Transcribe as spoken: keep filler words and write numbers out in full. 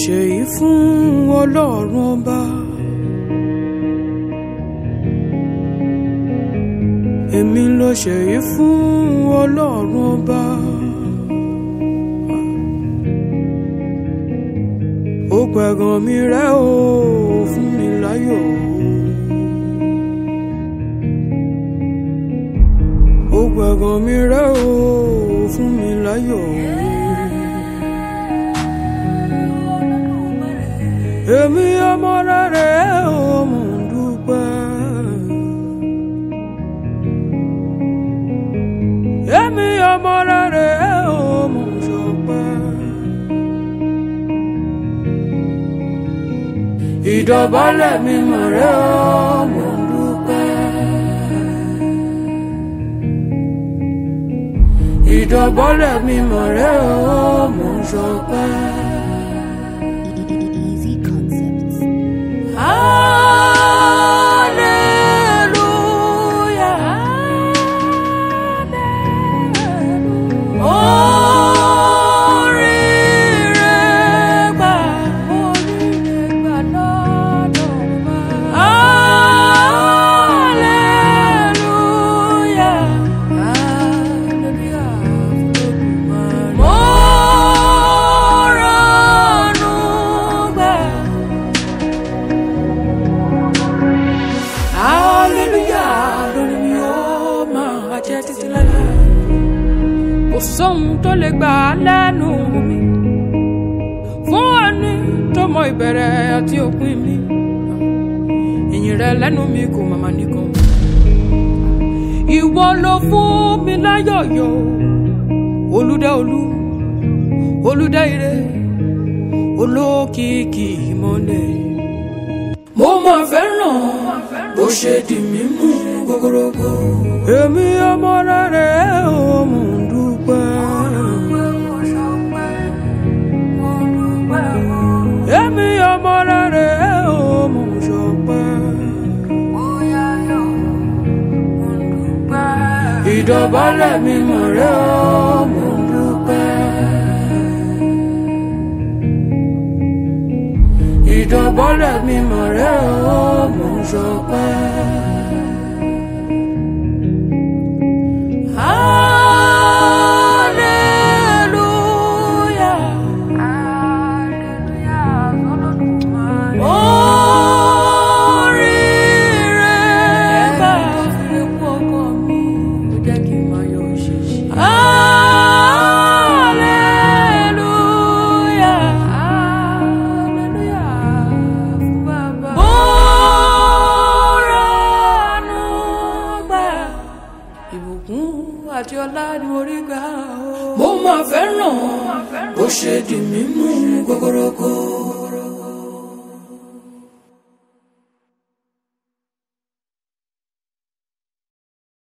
ṣèyí fún Ọlọ́run ọba. Èmi ló ṣèyí fún Ọlọ́run ọba. Ó pẹ̀gàn mi rẹ́ o fún mi láyọ̀. Ó pẹ̀gàn mi rẹ́ o fún mi láyọ̀. Èmi ọmọ rẹ̀ o mo ń dúpẹ́. Èmi ọmọ rẹ̀ o mo ń ṣọpẹ́. Ìdọ̀bálẹ̀ mi mọ̀ rẹ̀ o mo ń dúpẹ́. Ìdọ̀bálẹ̀ mi mọ̀ rẹ̀ o mo ń ṣọpẹ́. Kò sóhun tó lè gbà lẹ́nu mi fún ẹni tó mọ ìbẹ̀rẹ̀ àti òpin mi. Ìyìn rẹ lẹ́nu mi kò màmá nìkan. Ìwọ ló fún mi láyọ̀yọ̀, olùdá olú, olùdá ire, olókìkí ìmọ́lẹ̀. Mo máa fẹ́ràn bó ṣe di mímú gogorogo. Èmi ọmọ rẹ̀ o mo ń dúpẹ́. Èmi ọmọ rẹ̀ o mo ń ṣọpẹ́. Ìdọ̀bálẹ̀ mi mọ̀ rẹ̀ o mo ń dúpẹ́. Ìdọ̀bálẹ̀ mi mọ̀ rẹ̀ o mo ń ṣọpẹ́. Àti ọlá ni mo rí gbà o. Mo máa fẹ́ràn bó ṣe di mímú gogorogo.